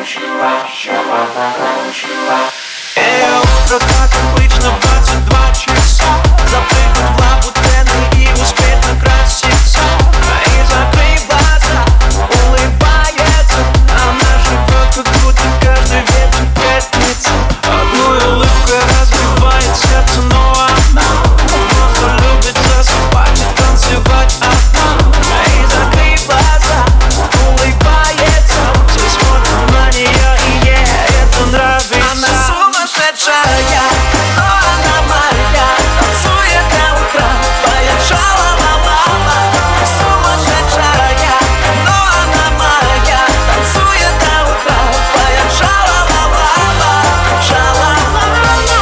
Утро, как обычно, в 22 часа. Запрыгнуть в лабутены и успеть накраситься. И закрыть глаза, улыбается. Она живет, как будто каждый вечер пятница. Одной улыбкой разбивает сердце, но она просто любит засыпать и танцевать одна. И закрыть глаза, улыбается. Все смотрят на нее, и ей это нравится. Она сумасшедшая, но она моя. Танцует до утра, поет ша-ла-ла-ла-ла. Сумасшедшая, но она моя. Танцует до утра, поет ша-ла-ла-ла-ла. Ша-ла-ла-ла,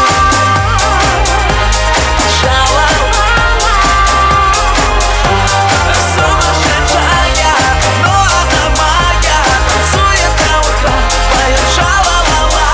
ша-ла-ла-ла. Сумасшедшая, но она моя. Танцует до утра, поет ша-ла-ла-ла-ла.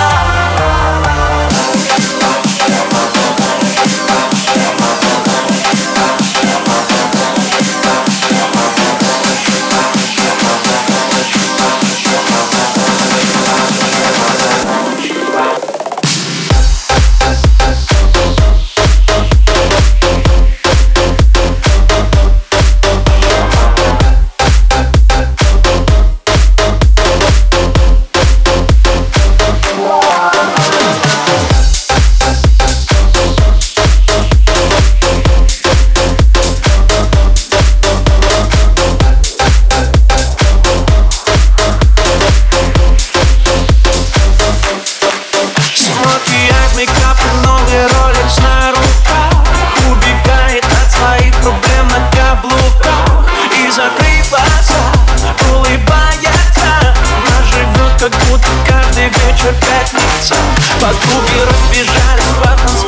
Макияж, мейкап и новый Rolex на руках. Убегает от своих проблем на каблуках. И закрыв глаза, улыбается. Она живет, как будто каждый вечер пятница. Подруги разбежались по танцполу.